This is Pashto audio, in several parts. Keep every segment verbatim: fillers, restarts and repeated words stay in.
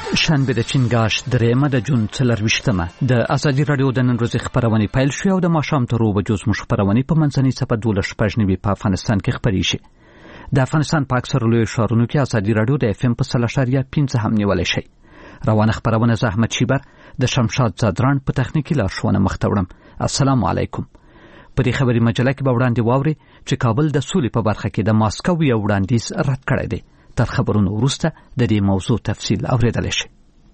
شنبه د چینګاش درېمه د جون څلرویشتمه د ازادي راډیو د نن ورځې خبرونه پیل شوې او د ماښام تر اوبه جوز مو خبرونه په منځنۍ څپه دولس شپږ نوي په افغانستان کې خپرې شي. د افغانستان په اکثرو لویو ښارونو کې ازادي راډیو د اف ام په سل اشاریه پنځه هم نیولی شي. روانه خبرونه زه احمد شیبر د شمشاد زادران په تخنیکي لارښوونه مخ ته وړم. السلام علیکم. په دې خبري مجله کې به وړاندې واوري چې کابل د سولې په برخه کې د ماسکو یو وړاندیز رد کړی دی. تر خبرونو وروسته د دې موضوع تفصیل اوریدلی شي.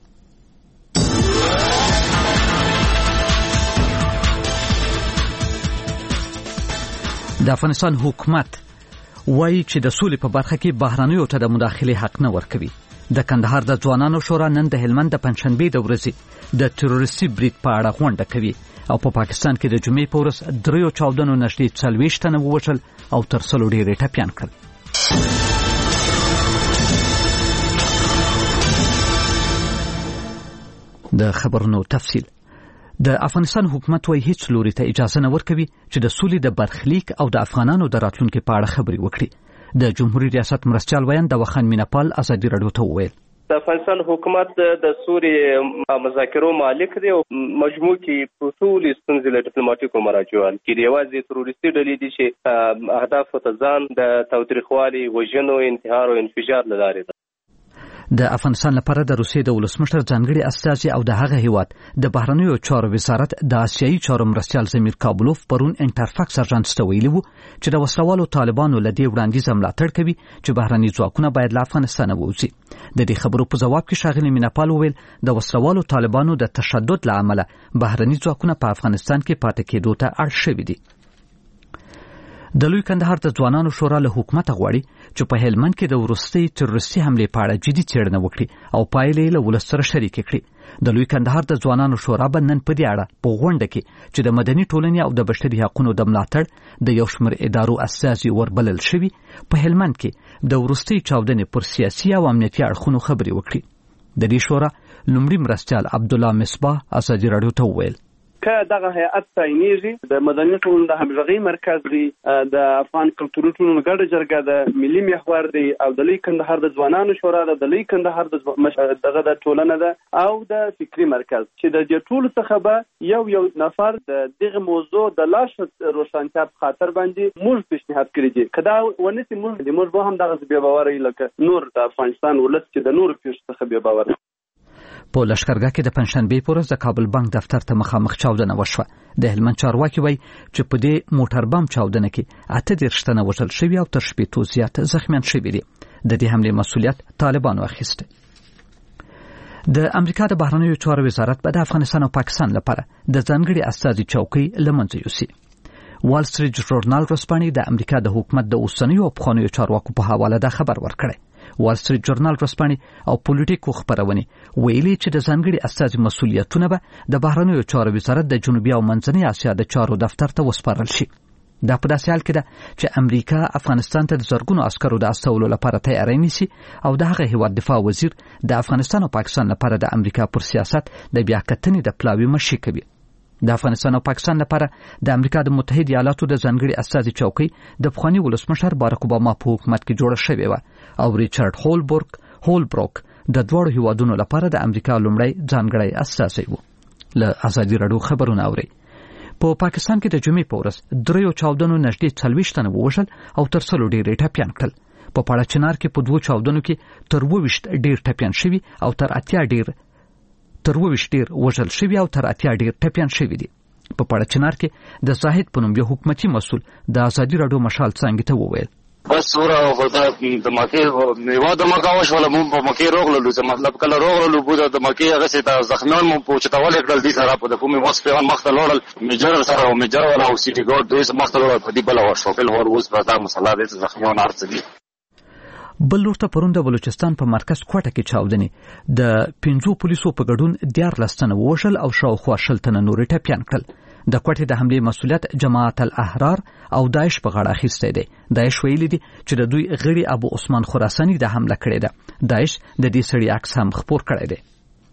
د افغانستان حکومت وایي چې د سولې په برخه کې بهرنیو ته د مداخلې حق نه ورکوي. د کندهار د ځوانانو شورا نن د هلمند د پنځشنبې د ورځې د تروریستي برید په اړه غونډه کوي او په پا پاکستان کې د جمعې په ورځ دریو چاودنو نږدې څلوېښت تنه ووژل او تر سلو ډېر یې ټپیان کړل. د خبرونو تفصیل. د افغانستان حکومت وايي هیڅ لوري ته اجازه نه ورکوي چې د سولې د برخلیک او د افغانانو د راتلونکي په اړه خبرې وکړي. د جمهوریت ریاست مرستیال ویان د وخان میناپال ازادي راډیو ته وویل د افغانستان حکومت د سولې مذاکرو مالک دی او مجموع کې په ټول ستونزې له ډیپلوماټیکو مراجعو حل کړي. یوازې تروریستي ډلې دي چې اهدافو ته ځان د تاوتریخوالي، وژنو، انتحار او انفجار له لارې ده. د افغانستان لپاره د روسیې د ولسمشر ځانګړي استازي او د هغه هیواد د بهرنیو چارو وزارت د آسیایي چارو مرستیال زمیر کابلوف پرون انټرفاکس اژانس ته ویلي وو چې د وسلوالو طالبانو له دې وړاندیز ملاتړ کوي چې بهرني ځواکونه باید له افغانستانه ووځي. د دې خبرو په جواب کې ښاغلي میناپال وویل د وسلوالو طالبانو د تشدد له امله بهرني ځواکونه په افغانستان کې پاتې کېدو ته اړ شوي دي. د لوی کندهار د ځوانانو شورا له حکومت غواړي چې په هلمند کې د وروستۍ تروریستي حملې په اړه جدي څېړنه وکړي او پایلې له ولس سره شریکې کړي. د لوی کندهار د ځوانانو شورا به نن په دې اړه په غونډه کې چې د مدني ټولنې او د بشري حقوقو د ملاتړ د یو شمېر ادارو استازي وربلل شوي په هلمند کې د وروستۍ چاودنې پر سیاسي او امنیتي اړخونو خبرې وکړي. د دې شورا لومړي مرستیال عبدالله مصباح ازادي راډیو ته وویل که دغه هیئت تعینېږي د مدني ټولنو د همغږۍ مرکز دی، د افغان کلتوري ټولنو ګډه جرګه د ملي محور دی او د لوی کندهار د ځوانانو شورا ده، د لوی کندهار د دغه د ټولنه ده او د فکري مرکز چې د دې ټولو څخه به یو یو نفر د دغه موضوع د لاش روښانتیا په خاطر باندې موږ پیشنهاد کړی دي. که دا ونه سي موږ د موږ به هم دغه بې باوري لکه نور د افغانستان ولس چې د نور پیښو څخه بې باور. په لښکرګاه کې د پنځشنبې په ورځ د کابل بانک دفتر ته مخامخ چاودنه وشوه. د هلمند چارواکي وایي چې په دې موټر بم چاودنه کې اته دېرش تنه وژل شوي او تر شپېتو زیات زخمیان شوي دي. د دې حملې مسؤلیت طالبانو اخیستی. د امریکا د بهرنیو چارو وزارت به د افغانستان او پاکستان لپاره د ځانګړي استازي چوکۍ له منځه یوسي. وال سټریټ ژورنال ورځپاڼې د امریکا د حکومت د اوسنیو او پخوانیو چارواکو په حواله دا خبر ورکړی. وال سټریټ ژورنال ورځپاڼې او پولیټیکو خبرونه ویلي چې د ځانګړي استازي مسؤلیتونه به د بهرنیو چارو وزارت د جنوبي او منځنۍ اسیا د چارو دفتر ته وسپارل شي. دا په داسې حال کې ده چې امریکا افغانستان ته د زرګونو عسکرو د استولو لپاره تیاری نیسي او د هغه هیواد دفاع وزیر د افغانستان او پاکستان لپاره د امریکا پر سیاست د بیاکتنې د پلاوي مشي کوي. د افغانستان او پاکستان لپاره د امریکا د متحده ایالاتو د ځانګړي استازي چوکۍ د پخواني ولسمشر بارک اوباما په حکومت کې جوړه شوې وه او ریچارډ هولبروک هولبروک د دواړو هیوادونو لپاره د امریکا لومړی ځانګړی استازی و. له ازادي راډیو خبرونه اوري. په پاکستان کې د جمعې په ورځ دریو چاودنو نږدې څلوېښت تنه ووژل او تر سلو ډېر یې ټپیان کړل. په پاړه چنار کې په دوو چاودنو کې تر اوویشت ډېر ټپیان شوي او تر اتیا ډېر تر اوویشت ډېر وژل شوي او تر اتیا ډېر ټپیان شوي دي. په پاړه چنار کې د زاهد په نوم یو حکومتي مسؤل د ازادي راډیو مشال څانګې ته وویل بس ورا ودا د مکه میوا د مکه وشول مون په مکه روغلو چې مطلب کله روغلو بوده د مکه هغه څه زخمیان مون پوښتنه کړل دي سره په کومه وسپیان مخته لوړل میجر سره او میجر ولا او سيټي ګورډ دوی مخته لوړل په دې بل ورشو په هور اوس په دا مسله د زخمیان ارڅدي. بل لور ته پرون د بلوچستان په مرکز کوټه کې چاودنې د پنځو پولیسو په ګډون دیارلس تنه ووژل او شاوخوا شل تنه نورې ټپیان کړل. د کوټې د حملې مسؤلیت جماعت الاحرار او داعش په غاړه اخیستی دی. داعش ویلي دي چې د دوی غړي ابو عثمان خراساني د حمله کړې ده. داعش د دې سړي عکس هم خپور کړی دی.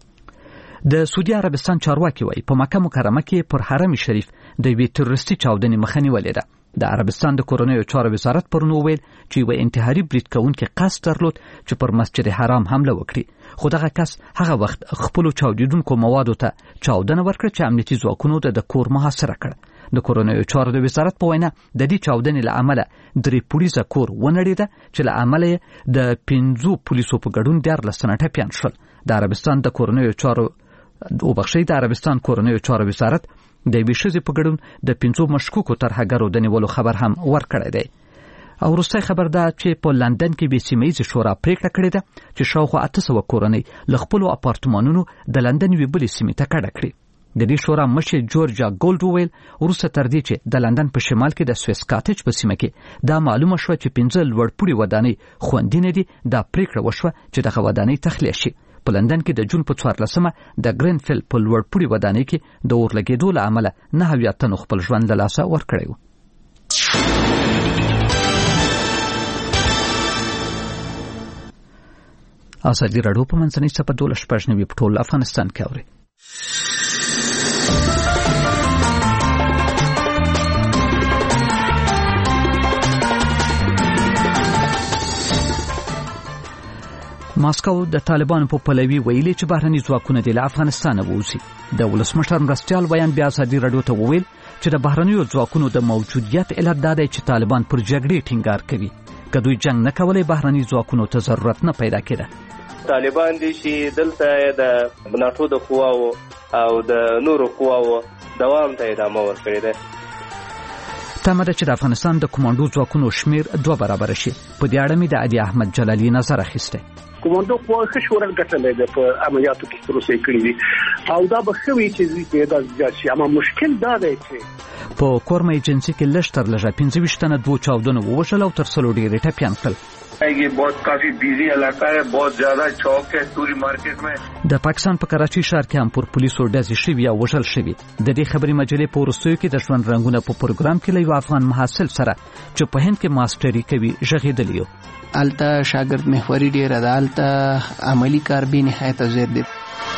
د سعودي عربستان چارواکي وایي په مکه مکرمه کې پر حرم شریف د یوې تروریستي چاودنې مخه نیولې ده. د عربستان د کورنیو چارو وزارت پرون وویل چې یو انتحاري برید کوونکی قصد درلود چې پر مسجد حرام حمله وکړي، خو دغه کس هغه وخت خپلو چاودیدونکو موادو ته چاودنه ورکړه چې امنیتي ځواکونو د کور محاصره کړ. د کورنیو چارو د وزارت په وینا د دې چاودنې له امله درې پولیسه کور ونړېده چې له امله یې د پنځو پولیسو په ګډون دیارلس تنه ټپیان شول. د عربستان د کورنیو چارو وبخښئ د عربستان کورنیو چارو وزارت د یوې ښځې په ګډون د پنځو مشکوکو ترهګرو د نیولو خبر هم ورکړی دی. او وروستی خبر دا چې په لندن کې بې سیمه ییزې شورا پریکړه کړې ده چې شاوخوا اته سوه کورنۍ له خپلو اپارتمانونو د لندن یوې بلې سیمې ته کډه کړي. د دې شورا مشر جورجا ګولډ وویل وروسته تر دې چې د لندن په شمال کې د سویس کاټج په سیمه کې دا معلومه شوه چې پنځه لوړپوړي ودانۍ خوندي نه دي، دا پریکړه وشوه چې دغه ودانۍ تخلیه شي. په لندن کې د جون په څوارلسمه د ګرینفیل په لوړپوړي ودانۍ کې د اور لګېدو له امله نهه اویا تنو خپل ژوند له لاسه ورکړی و. ازادي راډیو په منځنۍ صفحه دولس شپږ نوي په ټول افغانستان کې اوري. ماسکو د طالبانو په پلوي ویلي چې بهرني ځواکونه د افغانستان ووځي. د ولسمشر مرستیال بیان بیا ازادي راډیو ته وویل چې د بهرنیو ځواکونو د موجودیت علت دا دی چې طالبان پر جګړې ټینګار کوي. که دوی جنگ نه کولای بهرني ځواکونو ته ضرورت نه پیدا کېده. طالبان دي چې دلته د ناتو د قواو او د نورو قواو دوام ته ادامه ورکړي ده. تمه ده چې د افغانستان د کمانډو ځواکونو شمیر دوه برابر شي. په دې اړه مې د علي احمد جلالي نظر اخیسته. کمانډو قوا ښه شورا ګټلې ده په عملیاتو کې پروسې کړې دي او دا به ښه وي چې دوی پیدا زیات شي. اما مشکل دا دی چې په کورمه ایجنسي کې لږ تر لږه پنځه ویشت تنه دوه چاودنه ووژل او تر څلور ډېرې ټپیان کړل. ये बहुत काफी बिजी इलाका है, बहुत ज्यादा चौक है पूरी मार्केट में. د پاکستان په کراچي ښار کې هم پر پولیسو ډزې شوي او وژل شوي. د دې خبري مجلې په وروستیو کې د ژوند رنګونه په پروګرام کې له یو افغان محصل سره چې په هند کې ماستري کوي ژغېدلی یو. الته شاګرد محوري ډیره ده، الته عملی کار به نهایت زیات دی.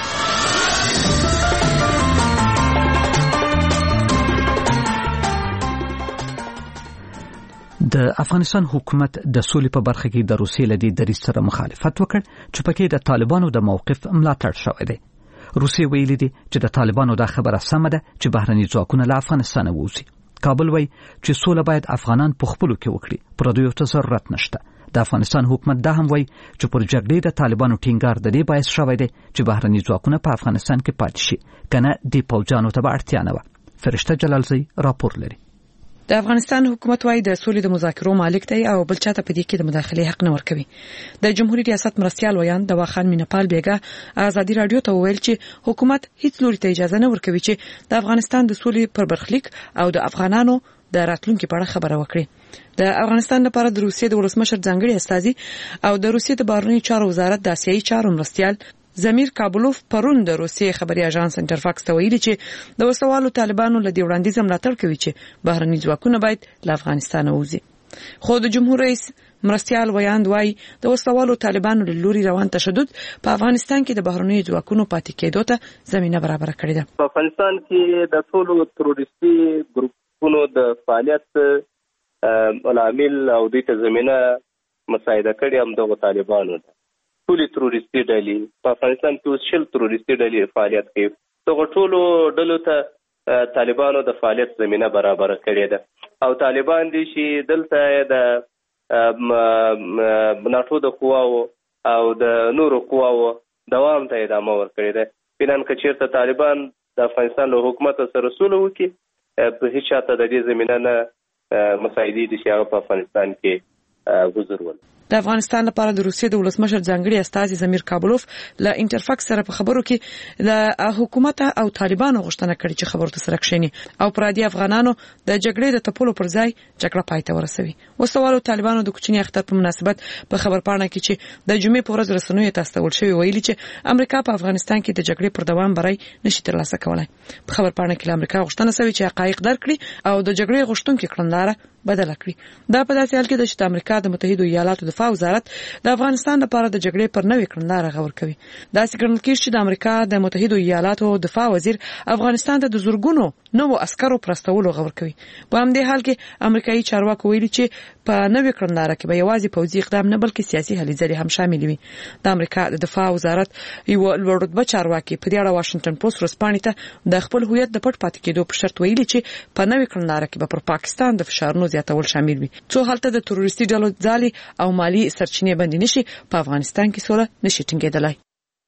د افغانستان حکومت د سولې په برخه کې د روسیې له دې دریځ سره مخالفت وکړ چې پکې د طالبانو د موقف ملاتړ شوی دی. روسیې ویلي دي چې د طالبانو دا خبره سمه ده چې بهرني ځواکونه له افغانستان ووځي. کابل وایي چې سوله باید افغانان په خپلو کې وکړي، پردیو ته ضرورت نشته. د افغانستان حکومت دا هم وایي چې پر جګړې د طالبانو ټینګار د دې باعث شوی دی چې بهرني ځواکونه په افغانستان کې پاتې شي، کنه د پوځیانو ته به اړتیا نه وه. فرشته جلالزی راپور لري. د افغانستان حکومت وايي د سولې د مذاکرو مالک دی او بل چاته په دې کې د مداخلې حق نه ورکوي. د جمهوریت ریاست مرستیال ویان د واخان مینپال بیګه ازادي رادیو ته وویل چې حکومت هیڅ لوري ته اجازه نه ورکوي چې د افغانستان د سولې پر برخلیک او د افغانانو د راتلونکو په اړه خبره وکړي. د افغانستان لپاره د روسیې د ولسمشر ځانګړي استازي او د روسیې د بهرنیو چارو وزارت د آسیایي چارو مرستیال زمیر کابلوف پرون د روسیې خبري اژانس انټرفاکس ته ویلي چې د وسوالو طالبانو له دې وړاندیز ملاتړ کوي چې بهرني ځواکونه باید له افغانستان ووځي. خو د جمهور رئیس مرستیال ویاند وايي د وسوالو طالبانو له لوري روان تشدد په افغانستان کې د بهرني ځواکونو پاتې کېدو ته زمينه برابر کړې ده. په افغانستان کې د ټولو تروریستي ګروپونو د فعالیت عوامل او د ته زمينه مساعده کړې هم د طالبانو ده. ټولې تروریستي ډلې په افغانستان کې اوس شل تروریستي ډلې فعالیت کوي. دغه ټولو ډلو ته طالبانو د فعالیت زمینه برابر کړې ده او طالبان دي چې دلته د ناتو د قواو او د نورو قواو دوام ته ادامه ورکړې ده. بنان که چیرته طالبان د افغانستان له حکومت سره سوله وکړي په هیڅ چاته د دې زمینه نه مساعدې دي چې هغه په افغانستان کې حضور ولري. د افغانستان لپاره د روسیې د ولسمشر ځانګړي استازي زمیر کابلوف له انټرفاکس سره په خبرو کې د حکومت او طالبانو غوښتنه کړې چې خبرو ته سره کښیني او پرادي افغانانو د جګړې د تپولو پر ځای جګړه پای ته ورسوي. وسوالو طالبانو د کوچني اختر په مناسبت په خبرپاڼه کې چې د جمعې په ورځ رسنیو ته استول شوی ویلي چې امریکا په افغانستان کې د جګړې پر دوام برای نشي ترلاسه کولای. په خبرپاڼه کې امریکا غوښتنه کوي چې حقایق درک کړي او د جګړې غوښتونکو کړنلاره بدل کړي. دا په داسې حال کې چې د امریکا د متحده ایالاتو دفاع وزارت د افغانستان لپاره د جګړې پر نوې کړنلاره غور کوي. دا څرګند کیږي چې د امریکا د متحده ایالاتو دفاع وزیر افغانستان ته د زورګونو نو عسکرو پرستولو غور کوي. په همدې حال کې امریکایي چارواکو ویلي چې په نوې کړنلاره کې به یوازې پوځي اقدام نه بلکې سیاسي هلې ځلې هم شامل وي. د امریکا د دفاع وزارت یو لوړ رتبه چارواکي په دې اړه واشنگټن پوسټ ورسپانې ته د خپل هویت د پټ پاتې کېدو په شرط ویلي چې په نوې کړنلاره کې به پر پاکستان د فشارونو زیاتول شامل وي څو هلته د تروریستي ډلو ځالي او مالی سرچینې باندې نشي په افغانستان کې سوله نشي ټینګېدلای.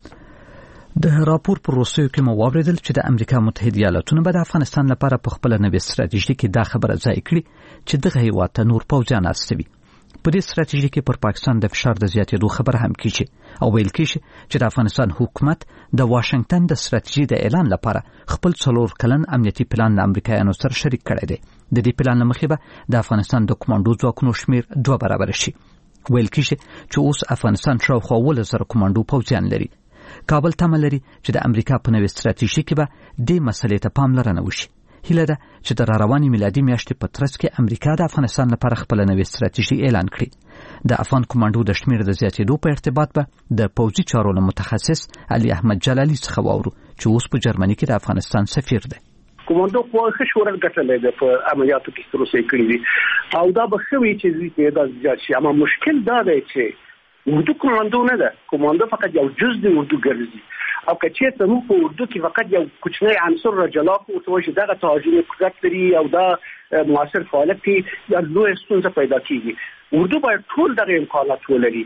د راپور پر وروستیو کې مو واوریدل چې د امریکا متحده ایالاتونو به د افغانستان لپاره په خپل نوې ستراتیژي کې دا خبره ځای کړي چې دغه هیواد ته نور پوځیان استوي. په دې ستراتیژي کې پر پاکستان د فشار د زیاتېدو خبره هم کیږي او ویل کیږي چې د افغانستان حکومت د واشنگټن د ستراتیژي د اعلان لپاره خپل څلور کلن امنیتي پلان له امریکایانو سره شریک کړی دی. د دې پلان له مخې به د افغانستان د کمانډو ځواکونو شمیر دوه برابر شي. ویل کیږي چې اوس افغانستان شاوخوا اوولس زره کمانډو پوځیان لري. کابل تمه لري چې د امریکا په نوې ستراتیژي کې به دې مسلې ته پاملرنه وشي. هیله ده چې د راروانې میلادي میاشتې په ترڅ کې امریکا د افغانستان لپاره خپل نوې ستراتیژي اعلان کړي. د افغان کمانډو د شمیر د زیاتېدو په ارتباط به د پوځي چارو له متخصص علي احمد جلالي څخه واورو چې اوس په جرمني کې د افغانستان سفیر دی. کوماندو خو ښه شورل ګټلې ده په عملیاتو کې تر اوسه کړی دي او دا به خوي چې پیدا ځي. اما مشکل دا دی چې اردو کوماندو نه ده. کوماندو فقط یو جز دی اردو ګرځي او کچې ته مو په اردو کې فقط یو کوچنی عنصر راجلا کو او چې دغه تهاجمي قدرت لري او دا موثر فعالیت کې یا لوی ستونزه پیدا کیږي. اردو باید ټول دغه امکانات ولري.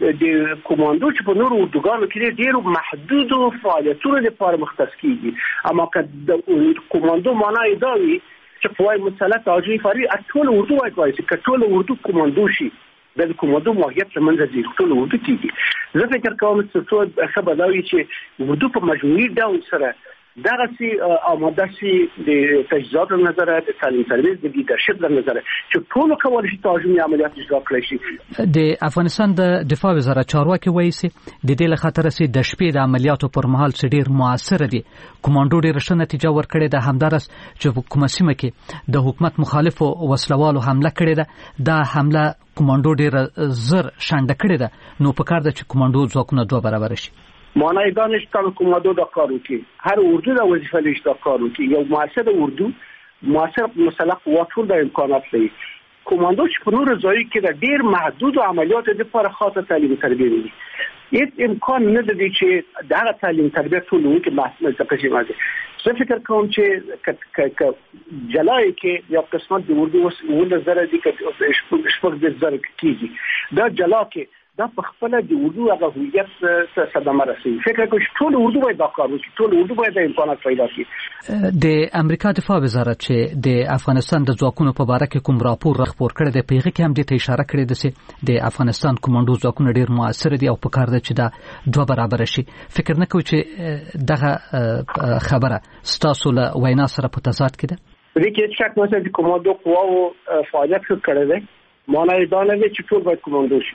د کوماندو چې په نورو اردوګانو کې ډېر محدود فعالیتونه لپاره مختص کیږي. اما که د کوماندو معنی دا وي چې قوای مسلح تهاجمي فعالی ټول اردو وایي چې ټول اردو کوماندو شي د کوماندو موقعیت لمنځه ځي ټول اردو کیږي. زه فکر کوم چې څه څه بدلوي چې اردو په مجموعي ډول سره دغه سي آماده سي د تجهیزات نظر د تعلیم سرویس د لیدرشپ نظر چې ټول کولای شي تهاجمي عملیات اجرا کړي شي. د افغانستان د دفاع وزارت چارواکي وایي چې د دې له خطر سي د شپې د عملیاتو پر مهال چې ډیر موثر دي کوماندو ډیر ښه نتیجه ورکړې ده. همدارس چې په کومه سیمه کې د حکومت مخالفو وسلوالو حمله کړې ده دا حمله کوماندو ډیر زر شانډه کړې ده نو په کار ده چې کوماندو ځواکونه دوه برابر شي. معنی دا نشته چې کوماندو د کار وکړي. هر اردو د وظیفه لري چې کار وکړي. یو موثر اردو موثر مسلح قوات ټول د امکانات لري. کوماندو چې په نورو ځایونو کې د ډیر محدود عملیاتو لپاره خاصه تعلیم تربیه لري. هیڅ امکان نه لري چې دغه تعلیم تربیه ټول کې محدود ځکه ماده. زه فکر کوم چې ک جلای کې یو قسمت د اردو ول زره دي چې شپږ د زره کېږي. دا جلا کې دا په خپل د اردو هغه هویت څخه صدمه رسوي. فکر کوم چې ټول اردو باید دا کار وکړي. ټول اردو باید د امکانات پیدا کړي. د امریکا دفاع وزارت چې د افغانستان د ځواکونو په اړه کې کوم راپور رخپور کړی دی پیغه کې هم د ته اشاره کړې ده چې د افغانستان کوماندو ځواکونه ډیر موثر دي او په کار ده چې دا دوه برابر شي. فکر نه کوي چې دغه خبره ستاسو له وینا سره په تضاد کې ده؟ دې کې چې څنګه چې کوماندو قواو فعالیت کړی دی معنی دا نه چې ټول باید کوماندو شي.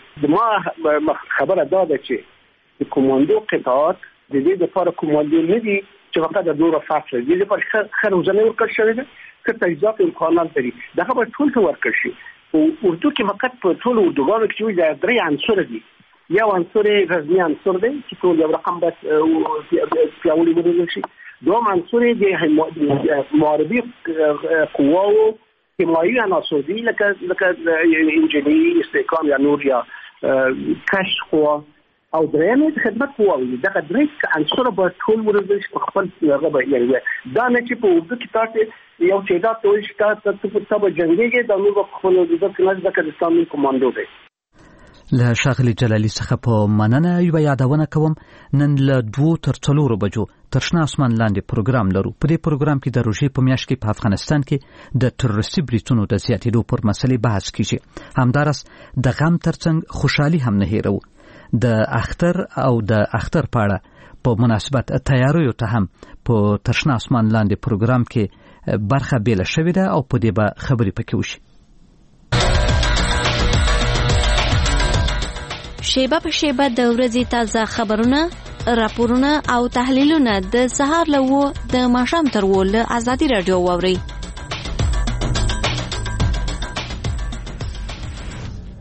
ما خبره دا ده چې د کوماندو قطعات د دې لپاره کوماندو نه دي چې فقط د نور فاصله دي لپاره خر وزنه ورکړل شوی ده چې تجهیزات امکانات لري. دا خبره ټول ته ورکړل شي. او اردو کې فقط په ټول اردوګانو کې د درې عنصر دي. یو عنصر غزنی عنصر دی چې ټول یو رقم بس پیاوړي ودرېږي شي. دوم عنصر د معارضي قواو حمایي عناصر دي لکه لکه انجنیری استحکام یا نور یا کشف قوا او درېیم د خدمت قوا دي. دا درې عنصر به ټول ورزش په خپل هغه به یعنی دا نه چې په اردو کې تاسو یو چې دا ټول شته ته په سبا جنګيږي د نور په خپل د ځکه نه د پاکستاني کوماندو دی. له شاغلي جلالي څخه په مننه یو یادونه کوم نن له دوه تر څلورو بجو تر شنه اسمان لاندې پروګرام لرو. په دې پروګرام کې د روژې په میاشت کې په افغانستان کې د تروریستي بریټونو د زیاتېدو پر مسلې بحث کیږي. همدارس د غم ترڅنګ خوشحالي هم نه هیرو. د اختر او د اختر پاړه په مناسبت تیاریو ته هم په تر شنه اسمان لاندې پروګرام کې برخه بیل شوې ده او په دې به خبرې پکې وشي. شیبه په شیبه د ورځې تازه خبرونه، راپورونه او تحلیلونه د سهار له و د ماښام تر و له ازادي رادیو واوري.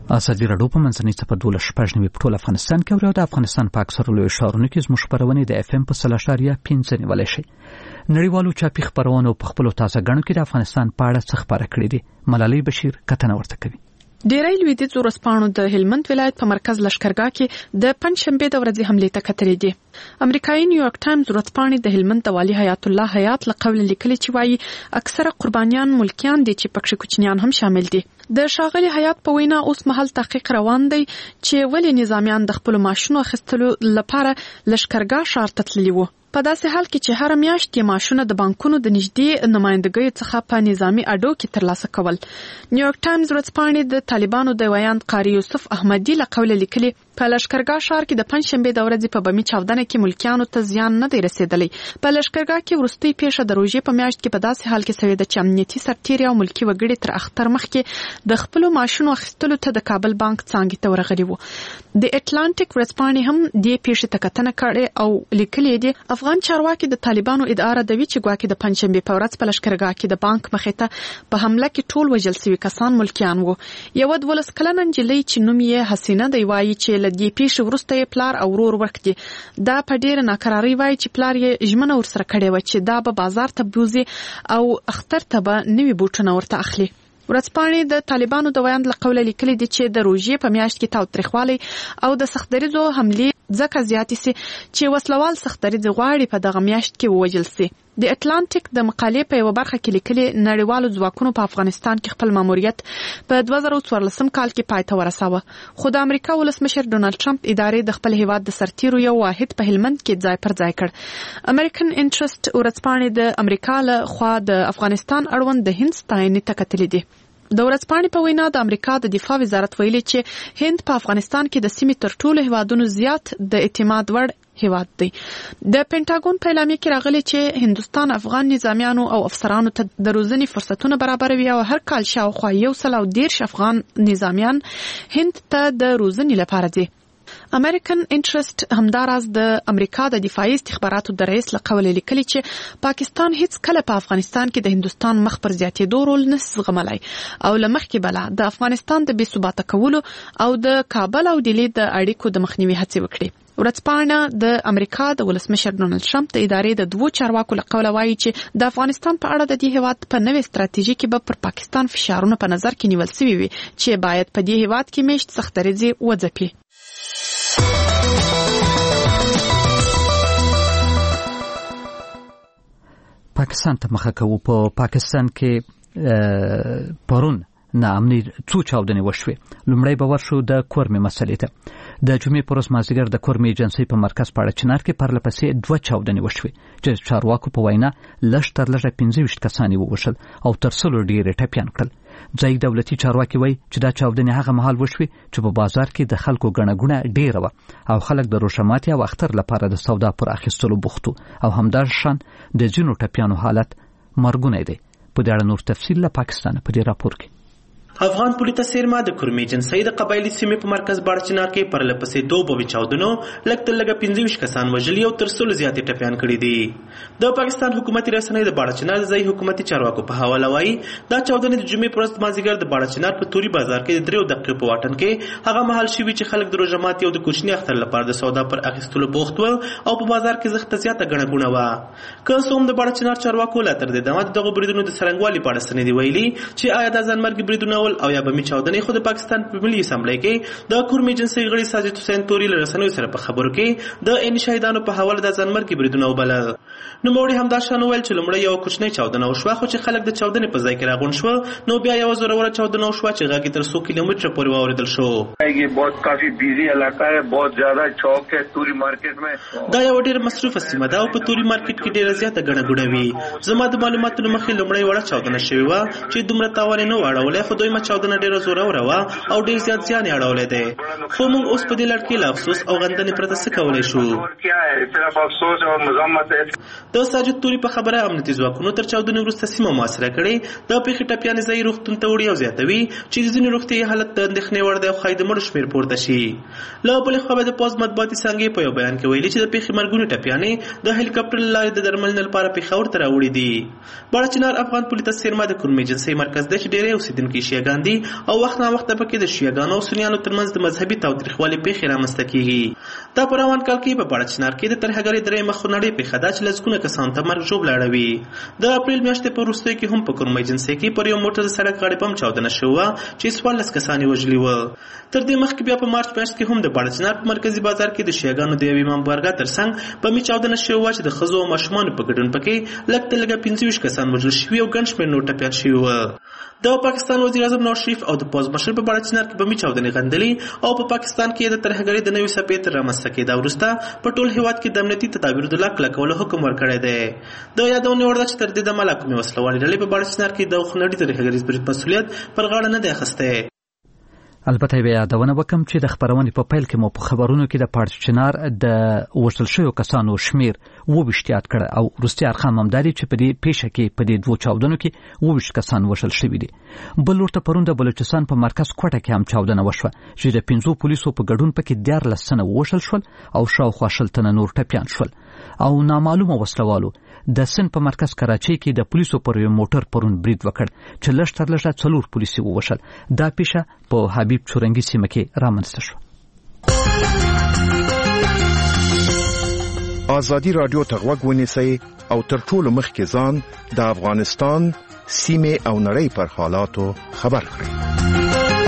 ازادي راډیو په منځنۍ صفحه دوله شپږ نیمې په ټول افغانستان کې او د افغانستان په اکثرو لویو ښارونو کې زموږ خپرونې د اف ام په سل اشاریه پنځه نیولی شي. نړیوالو چاپي خپرونو په خپلو تازه ګڼو کې د افغانستان په اړه څه خپاره کړي دي. ملالۍ بشیر کتنه ورته کوي. ډیری لویدیځ ورځپاڼو د هلمند ولایت په مرکز لشکرګاه کې د پنځشنبه د ورځې حملې ته کتلې دي. امریکایي نیویارک ټایمز ورځپاڼې د هلمند د والي حیات الله حیات له قوله لیکلي چې وایي اکثره قربانیان ملکیان دي چې پکې کوچنیان هم شامل دي. د ښاغلي حیات په وینا اوس مهال تحقیق روان دی چې ولې نظامیان د خپل ماشونو اخیستلو لپاره لشکرګاه ښار ته تللي وو. په داسې حال کې چې هر میاشت یې ماشونه د بانکونو د نږدې نمائندګۍ څخه په نظامی اډو کې ترلاسه کول. نیویارک ټایمز ورځپاڼې د طالبانو د ویاند قاری یوسف احمدی له قوله لیکلي په لشکرګاه ښار کې د پنځشنبه د ورځې په بمي چاودنه کې ملکیانو ته زیان نه دی رسیدلی. په لشکرګاه کې وروستۍ پیښه د روژې په میاشت کې په داسې حال کې شوې ده چې امنیتي سرتیري او ملکي وګړي تر اختر مخکې د خپلو ماشونو اخیستلو ته د کابل بانک څانګې ته ورغلي وو. د اټلانټیک ورځپاڼې هم دې پیښې ته کتنه کړې او لیکلي دي افغان چارواکي د طالبانو ادعا ردوي چې ګواکې د پنځشنبه په ورځ په لشکرګاه کې د بانک مخې ته په حمله کې ټول وژل شوي کسان ملکیان وو. یوه دولس کلنه نجلۍ چې نوم یې حسینه دی وایي چې له دې پیښې وروسته یې پلار او ورور ورک دي. دا په ډېره ناکرارۍ وایي چې پلار یې ژمنه ورسره کړې وه چې دا به بازار ته بوځي او اختر ته به نوي بوټونه ورته اخلي. ورځپاڼې د طالبانو د ویاند له قوله لیکلي دي چې د روژې په میاشت کې تاوتریخوالی او د سختدریځو حملې ځکه زیاتې سي چې وسلوال سختدریځ غواړي په دغه میاشت کې ووژل سي. د اټلانټیک د مقالې په یوه برخه کې لیکلي نړیوالو ځواکونو په افغانستان کې خپل ماموریت په دوه زره څوارلسم کال کې پای ته ورساوه. خو د امریکا ولسمشر ډونالډ ټرمپ ادارې د خپل هیواد د سرتیرو یو واحد په هلمند کې ځای پر ځای کړ. امریکن انټرست ورځپاڼې د امریکا له خوا د افغانستان اړوند د هند ستاینې ته کتلې دي. د ورځپاڼې په وینا د امریکا د دفاع وزارت ویلي چې هند په افغانستان کې د سیمې تر ټولو هیوادونو زیات د اعتماد وړ هیواد دی. د پینټاګون په اعلامیه کې راغلي چې هندوستان افغان نظامیانو او افسرانو ته د روزنې فرصتونه برابروي او هر کال شاوخوا یو سل او دېرش افغان نظامیان هند ته د روزنې لپاره ځي. امریکن انټرست همداراز د امریکا د دفاعي استخباراتو د رئیس له قوله لیکلي چې پاکستان هیڅ کله په افغانستان کې د هندوستان مخ پر زیاتېدو رول نه زغملی او له مخکې بله د افغانستان د بې ثباته کولو او د کابل او ډیلي د اړیکو د مخنیوي هڅې وکړي. ورځپاڼه د امریکا د ولسمشر ډونالډ ټرمپ د ادارې د دوو چارواکو له قوله وایي چې د افغانستان په اړه د دې هیواد په نوې ستراتیژي کې به پر پاکستان فشارونه په نظر کې نیول شوي وي چې باید په دې هیواد کې میشت سختدریځي وځپي. پاکستان ته مخه کوو. په پاکستان کې پرون ناامني څو چاودنې وشوې. لومړی به ورشو د کورمې مسلې ته. د جمعې پر ورځ مازدیګر د کورمې ایجنسۍ په مرکز په اړه چنار کې پرله پسې دوه چاودنې وشوې چې چارواکو په وینا لږ تر لږه پنځه ویشت کسان یې ووژل او تر سلو ډېر یې ټپیان کړل. ځایي دولتي چارواکي وایي چې دا چاودنې هغه مهال وشوې چې په بازار کې د خلکو ګڼه ګوڼه ډېره وه او خلک د روژه ماتي او اختر لپاره د سودا پر اخیستلو بوخت او همدغه شان د ځینو ټپیانو حالت مرګونی دی. په دې اړه نور تفصیل له پاکستان په دې راپور کې. افغان پولیس سیرما د کورمې ایجنسۍ د قبایلی سیمې په مرکز باړچنار کې پرله پسې دوه بوبي چاودنو لږ تر لږه پنځه ویشت کسان وژلي او تر سلو زیاتې ټپیان کړي دي. د پاکستان حکومتي رسنۍ د باړچنار د ځایي حکومتي چارواکو په حواله وایي دا چاودنې د جمعې پر ورځ مازدیګر د باړچنار په توري بازار کې د دریو دقیقو په واټن کې هغه مهال شوي چې خلک د روژه ماتي او د کوچني اختر لپاره د سودا پر اخیستلو بوخت ول او په بازار کې زښته زیاته ګڼه ګوڼه وه. که څه هم د باړچنار چارواکو لا تر دې دمه دغه بریدونو د څرنګوالي په اړه څه نه دي ویلي چې آیا دا ځانمرګي بریدونه ول او یا به می د خو د پاکستان په ملي اسمبلی کې د کورمې ایجنسۍ غړي ساجد حسین توري له رسنیو سره په خبرو کې د عیني شهیدانو په حواله د ځانمرګي بریدونه وبلل. نوموړي همداشان وویل چې لومړی یوه کوچنۍ چاودنه وشوه خو چې خلک د چاودنې په ځای کې راغونډ شوه نو بیا یوه زوروره چاودنه وشوه چې غږ یې تر څو کیلومتره پورې واورېدل شو. دا یوه ډېره مصروفه سیمه ده او په توري مارکیټ کې ډېره زیاته ګڼه ګوڼه وي. زما د معلوماتو له مخې لومړی وړه چاودنه شوې وه چې دومره تاوان یې نه و اړولی خو دویمه چاودنه ډېره زوروره وه او ډېر زیات زیان یې اړولی دی. خو موږ اوس په دې لړ کې له افسوس او غندنې پرته څه کولی شو. د ساجد توري په خبره امنیتي ځواکونو تر چاودنې وروسته سیمه محاصره کړې. دا پیښې ټپیانې ځایي روغتون ته وړي او زیاتوي چې د ځینې روغتیایي حالت د اندېښنې وړ دی او ښایي د مړو شمېر پورته شي. له بلې خوا د پوځ مطبوعاتي څانګې په یو بیان کې ویلي چې د پیښې مرګونې ټپیانې د هلیکاپټر له لارې د درملنې لپاره پېښور ته راوړي دي. باړچنار افغان پولیس سیرما د کورمې ایجنسۍ مرکز دی چې ډېری اوسېدونکي شیعه شیعاګان دي او وخت نا وخت پکې د شیعاګانو او سنیانو ترمنځ د مذهبي تاوتریخوالي پیښې رامنځته کیږي. دا په روان کال کې په بړچنار کې د ترهګرۍ درې مخونړۍ پیښه ده چې لسګونه کسان ته مرګ ژوبله اړوي. د اپریل میاشتې په وروستیو کې هم په کورمای جنسي کې پر یو موټر سړک غاړې بم چاودنه شوه چې څوارلس کسان یې وژلي وو. تر دې مخکې بیا په مارچ میاشت کې هم د بړچنار په مرکزي بازار کې د شیعاګانو د یوې امام بارګاه ترڅنګ بمي چاودنه شوه چې د ښځو او ماشومانو په ګډون پکې لږ تر لږه پنځه ویشت کسان وژل شوي او ګڼ شمېر نور ټپیان شوي وو. د پاکستان وزیر اعظم نواز شریف او د پوځ مشر په بړچنار کې بمي چاودنې غندلې او په پاکستان کې د ترهګرۍ د نوې څپې تر رامنځته کېدا وروسته په ټول هېواد کې د امنیتي تدابیرو د لا کلکولو حکم ورکړی دی. د یادونې وړ ده چې تر دې دمه لا کومې وسلوالې ډلې په بړچنار کې د خونړي ترهګریز برید مسؤلیت پر غاړه نه دی اخیستی. البته بیا یادونه وکم چې د خبرونې په پیل کې مو په خبرونو کې د پړچنار د وژل شویو کسانو شمیر اووه یاد کړ او وروستي ارقام هم داري چې په دې پیښه کې په دې دوه چاودنو کې اووه کسان وژل شوي دي. بل ورته پرون د بلوچستان په مرکز کوټه کې هم چاودنه وشوه چې د پنځو پولیسو په ګډون پکې دیارلس تنه وژل شول او شاوخوا شل تنه نور ټپیان شول. او نامعلومه وسلوالو د سن په مرکز کراچۍ کې د پولیسو پر یو موټر پرون برید وکړ چې لږ تر لږه څلور پولیس ووژل. دا پیښه په حبیب چورنګي سیمه کې رامنځته شوه. ازادي رادیو ته غوږ ونیسئ او تر ټولو مخکې ځان د افغانستان سیمې او نړۍ پر حالاتو خبر کړئ.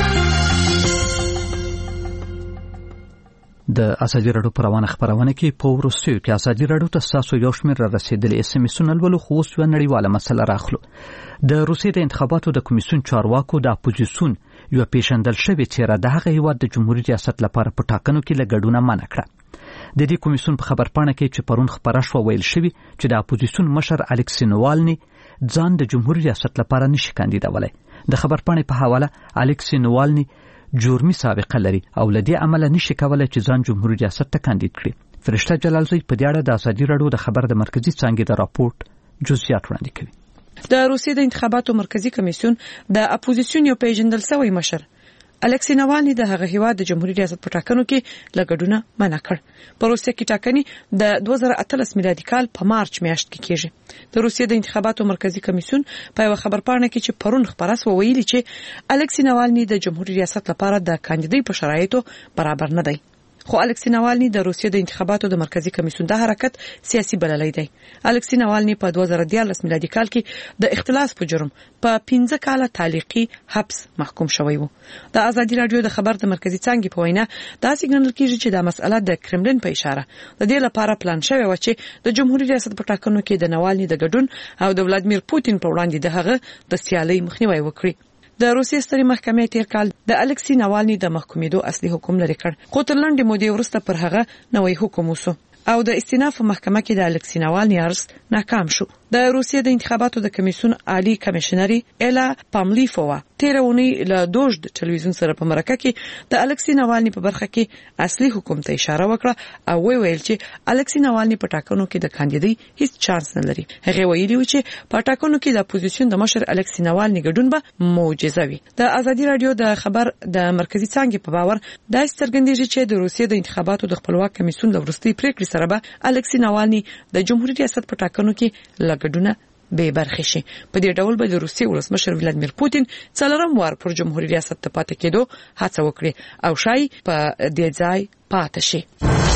د ازادي رادیو پر روانه خبرونه کې په وروستیو کې ازادي رادیو ته تاسو یو شمېر را رسیدلې اس ام اسونه ولولو خو اوس یو نړیواله مسله راخلو. د روسیې د انتخاباتو د کمیسیون چارواکو د اپوزیسیون یو پیژندل شوی چیرې د هغه هیواد د جمهوریت ریاست لپاره په ټاکنو کې لګډونه منع کړه. د دې کمیسیون په خبرپاڼه کې چې پرون خبره شو ویل شوی چې د اپوزیسیون مشر الکسی نوالني ځان د جمهوریت ریاست لپاره نشي کاندیدولای. د خبرپاڼې په حواله الکسی نوالني جرمي سابقه لري او لدې عمله نشي کولای چې ځان جمهوریت ریاست ته کاندید کړي. فرشته جلالزی په دې اړه د ازادي رادیو د خبر د مرکزی څانګې د راپورټ جزئیات وړاندې کوي. د روسیې د انتخاباتو مرکزی کمیسیون د اپوزیسیون یو پیژندل شوی مشر الکسی نوالني د هغه هیواد د جمهوریت ریاست په ټاکنو کې لګډونه منع کړ. په روسیې کې ټاکنې د دوه زره اتلس میلادي کال په مارچ میاشت کې کېږي. د روسیې د انتخاباتو مرکزی کمیسیون په یو خبرپاڼه کې چې پرون خبره سو ویلي چې الکسی نوالني د جمهوریت ریاست لپاره د کاندیدۍ په شرایطو برابر نه دی. خو الکسی نوالني د روسیې د انتخاباتو د مرکزی کمیسیون د حرکت سیاسي بللی دی. الکسی نوالني په دوه زره دیارلس میلادي کال کې د اختلاس په جرم په پنځه کاله تعلیقي حبس محکوم شوی وو. د ازادي رادیو د خبر د مرکزی څانګې په وینا دا څنګه کېږي چې دا مسله د کرملین په اشاره د دې لپاره پلان شوی و چې د جمهوریت ریاست په ټاکنو کې د نوالني د ګډون او د ولادمیر پوتین په وړاندې د هغه د سیالۍ مخنیوي وکړي. د روسیې سترې محکمې تیر کال د الکسی نوالني د محکومېدو اصلي حکم لري کړ خو تر لنډې مودې وروسته پر هغه نوې حکم وسو او د استیناف محکمه کې د الکسی نوالني عرض ناکام شو. د روسیې د انتخاباتو د کمیسیون عالی کمشنري الا پاملیفووا تیرونی له دوج د ټلویزیون سره په مرکه کې د الکسی نوالني په برخه کې اصلي حکم ته اشاره وکړه او وی ویل چې الکسی نوالني په ټاکنو کې د کاندیدۍ هیڅ چانس نه لري. هغه ویلي و چې په ټاکنو کې د اپوزیسیون د مشر الکسی نوالني ګډون به معجزه وي. د ازادي رادیو د خبر د مرکزی څانګې په باور دا سترګندېږي چې د روسیې د انتخاباتو د خپلواک کمیسیون د ورستي پریکړې سره به الکسی نوالني د جمهوریت ریاست په ټاکنو کې لګډونه به برخه شي. په دې ډول به د روسیې ولسمشر ولادمیر پوتین څلورم وار پر جمهوریت ریاست ته پاتې کېدو هڅه وکړي او شای په دې ځای پاتې شي.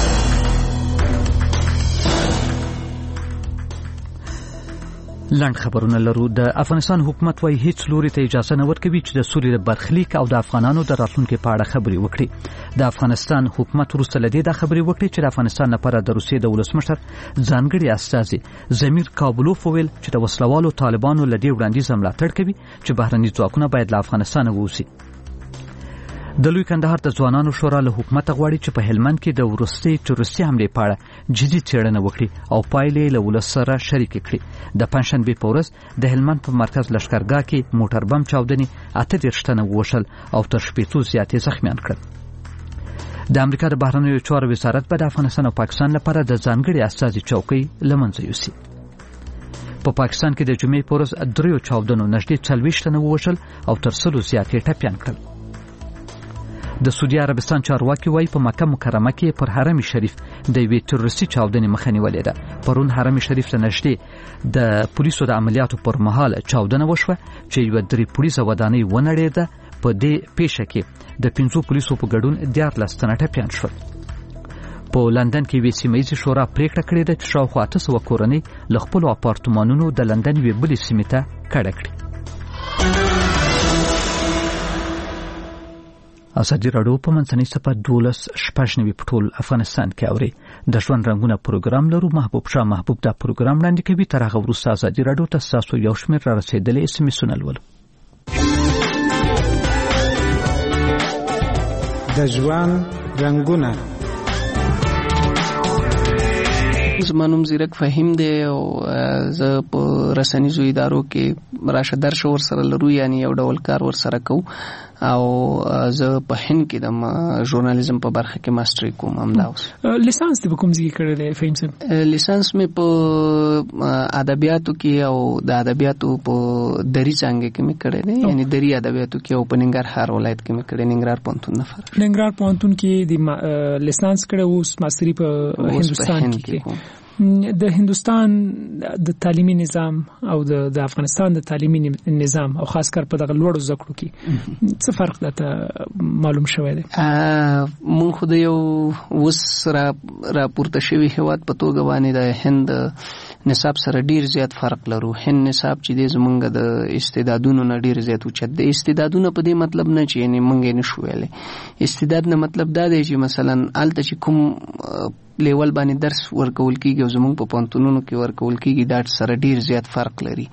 لاند خبرونه لرو. د افغانستان حکومت وايي هیڅ لوري ته اجازه نه ورکوي چې د سولې د برخلیک او د افغانانو د راتلونکو په اړه خبرې وکړي. د افغانستان حکومت وروسته لدې د خبرې وکړي چې د افغانستان لپاره د روسیې د ولسمشر ځانګړي استازي زمیر کابلوف ویل چې د وسلوالو طالبانو لدې وړاندیز ملاتړ کوي چې بهرني ځواکونه باید له افغانستان ووځي. د لوی کندهار د ځوانانو شورا له حکومت غواړي چې په هلمند کې د ورستي تروریستي حمله په اړه جدي څېړنه وکړي او پایلې له ولس سره شریک کړي. د پنځشنبه په ورځ د هلمند په مرکز لشکرګاه کې موټر بم چاودنې اته دېرش تنه ووژل او تر شپېتو زیاتې زخمیان کړل. د امریکا د بهرنیو چارو وزارت به د افغانستان او پاکستان لپاره د ځانګړي استازي چوکۍ لمنځه یوسي. په پاکستان کې د جمعې په ورځ دریو چاودنو نږدې څلوېښت تنه ووژل او تر سلو زیاتې ټپیان کړل. د سعودي عربستان چارواکي وايي په مکه مکرمه کې پر حرم شریف د یوې تروریستي چاودنې مخه نیولې ده. پرون حرم شریف ته نږدې د پولیسو د عملیاتو پر مهال چاودنه وشوه چې یوه درې پولیسه ودانۍ ونړېده. په دې پیښه کې د پنځو پولیسو په ګډون دیارلس تنه ټپیان شول. په لندن کې یوې سیمه ییزې شورا پریکړه کړې ده چې شاوخوا اته سوه کورنۍ له خپلو اپارتمانونو د لندن یوې بلې سیمې ته کډه کړي. ازادي راډیو په منځنۍ صفحه دولس شپږ نوي په ټول افغانستان کې اوري. د ژوند رنګونه پروګرام لرو. محبوب شاه محبوب دا پروګرام وړاندې کوي. تر هغه وروسته ازادي راډیو ته ستاسو یو شمېر را رسېدلي اس ام اسونه لولو. د ژوند رنګونه. زما نوم زیرک فهیم دی او زه په رسنیزو ادارو کې راشه درشه ورسره لرو، یعنی یو ډول کار ورسره کوم او زه په هند کې د ژورنالیزم په برخه کې ماستری کوم. همدا اوس لیسانس دې کوم ځای کې کړی دی فهیم صاحب؟ لیسانس مې په ادبیاتو کې او د ادبیاتو په دري څانګه کې مې کړی دی، یعنی دري ادبیاتو کې او په ننګرهار ولایت کې مې کړی، ننګرهار پوهنتون نه فرق. ننګرهار پوهنتون کې د لیسانس کړی، اوس ماستری په هندوستان کې. د هندوستان د تعلیمي نظام او د افغانستان د تعلیمي نظام او خاص کر په دغه لوړو زده کړو کې څه فرق ده معلوم شوی دی؟ مونږ خو د یو اوس را راپورته شوي هیواد په توګه باندې د هند نصاب سره ډیر زیات فرق لرو. هند نصاب چې دی زمونږ د استعدادونو نه ډیر زیات اوچت دی. استعدادونه په دې مطلب نه چې یعنی مونږ یې نشو ویلی. استعداد نه مطلب دا دی چې مثلا هلته چې کوم لیول باندې درس ورکول کیږي او زموږ په پوهنتونونو کې ورکول کیږي دا سره ډیر زیات فرق لري.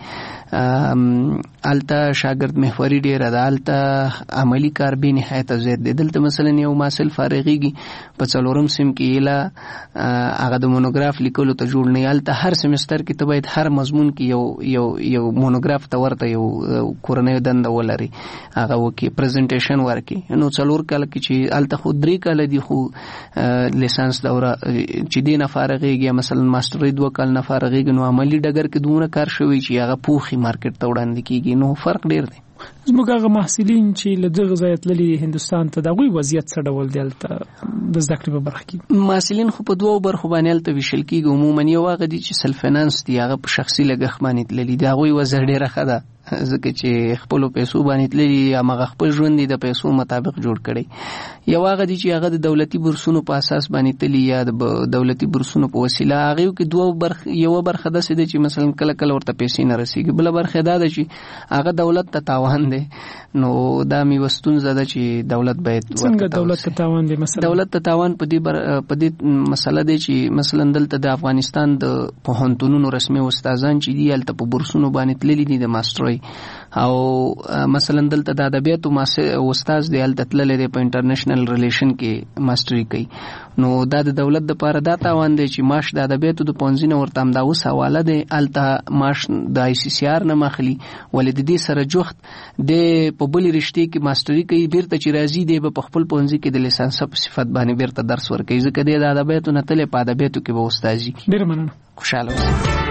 الته شاګرد محوري ډیر ده، الته عملی کار به نهایت زیات دی. دلته مثلا یو محصل فارغيږي په څلورم سیم کې اله هغه د مونوګراف لیکلو ته جوړ نه، الته هر سمستر کې ته باید هر مضمون کې یو یو یو مونوګراف ته ورته یو کورنۍ دنده ولري، هغه وکي پریزنټیشن ورکي. نو څلور کال کې چې الته خو درې کال دي خو لیسانس دوره چې دینه فارغيږي، مثلا ماستری دوه کال نه فارغيږي، نو عملی ډګر کې دومره کار شوی چې هغه پوخي مارکیټ ته وړاندې کیږي. نو فرق ډیر دی. زموږ هغه محصلین چې له دغه ځای تللي هندوستان ته دغه وضعیت څه ډول دی هلته د زده کړې په برخه کې؟ محصلین خو په دوو برخو باندې هلته ویشل کیږي. عموما یو هغه دي چې سلف فینانس دي، هغه په شخصي لګښت باندې تللي دي، هغوی وضع ډېره ښه ده ځکه چې خپلو پیسو باندې تللي هماغه خپل ژوند د پیسو مطابق جوړ کړی. یو هغه دي چې هغه د دولتي بورسونو په اساس باندې تللي یا د دولتي بورسونو په وسیله. هغې کې دوه برخې، یوه برخه داسې ده چې مثلا کله کله ورته پیسې نه رسېږي، بله برخه دا ده چې هغه دولت ته تاوان دی. نو دا مې یوه ستونزه ده چې دولت باید څنګه دولت ته تاوان دی؟ مثلا دولت ته تاوان په دې بر... په دې مسله دی چې مثلا دلته د افغانستان د پوهنتونونو رسمي استادان چې دي هلته په بورسونو باندې تللي دي د ماسټرۍ، او مثلا دلته د ادبیاتو استاد دی هلته تللی دی په انټرنیشنل ریلیشن کې ماسټري کوي. نو دا د دولت دپاره دا تاوان دی چې معاش د ادبیاتو د پوهنځي نه ورته همدا اوس حواله دی، هلته معاش د آی سی سی آر نه ماخلي، ولې د دې سره جوخت د په بلې رشتې کې ماسټري کوي، بیرته چې راځي دی به په خپل پوهنځي کې د لیسانس په صفت باندې بیرته درس ورکوي، ځکه دی د ادبیاتو نه تللی په ادبیاتو کې به استاذي کوي. ډېره مننه. خوشحاله اوسئ.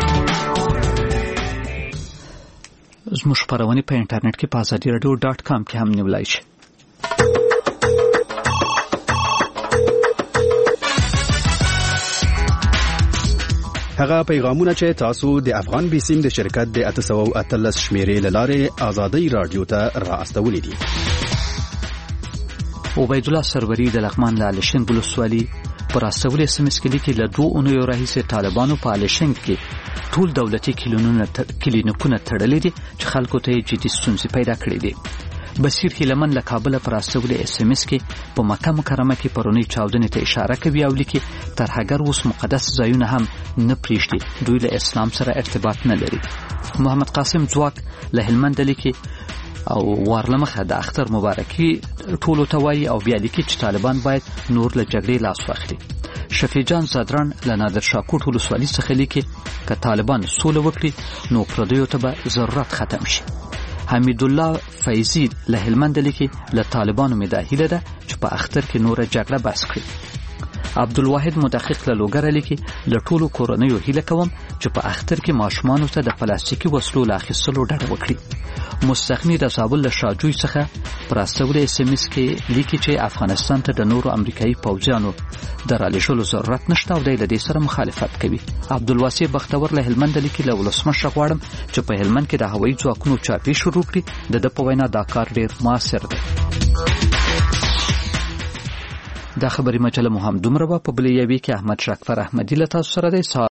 زموږ خپرونې په انټرنیټ کې په ازادي راډیو ډاټ کام کې هم نیولای شئ. هغه پیغامونه چې تاسو د افغان بیسیم د شرکت د اته سوه اتلس شمیرې له لارې ازادي راډیو ته را استولې دي. عبید الله سروری د لغمان له الشنګ ولسوالي پر استولې سمس کې لیکي له دوه اونیو راهیسې طالبانو په الشنګ کې ټول دولتي کلینیکونه تړلې دي چې خلکو ته جدي ستونزې پیدا کړې دي. بصیر هیلمن له کابل پر استولې اس ام اس کې په مکه مکرمه کې پرونی چاودنې ته اشاره کوي او لیکي ترهګر اوس مقدس ځایونه هم نه پریږدي، دوی له اسلام سره ارتباط نه لري. محمد قاسم ځواک له هلمند لیکي او وارلمخه د اختر مبارکي ټولو ته وایي او بیا لیکي چې طالبان باید نور له جګړې لاس واخلي. شفیع جان زادران له نادر شاه کوټ ولسوالي څخه لیکي که طالبان سوله وکړي نو پردیو ته به ضرورت ختم شي. حمید الله فیضی له هلمند لیکي له طالبانو مې دا هیله ده چې په اختر کې نوره جګړه بس کړي. عبدالواحد مدقق له لوګر لیکي له ټولو کورنیو هیله کوم چې په اختر کې ماشومان ته د پلاستیکي وسلو لا اخیستلو ډډه وکړي. مستغنی د زابل له شاجوی څخه پر استول اس ام اس کې لیکي چې افغانستان ته د نورو امریکایي پوځیانو د رالېږلو ضرورت نشته او د دې سره مخالفت کوي. عبدالواسع بختور له هلمند لیکي له ولسمشر غواړم چې په هلمند کې د هوایي ځواکونو چاپی شروع کړي. د د په وینا دا کار ډیر موثر دی. دا خبري مجله مو هم دومره په بلې یوې کې احمد شاکفر احمدی له تاسو سره دی.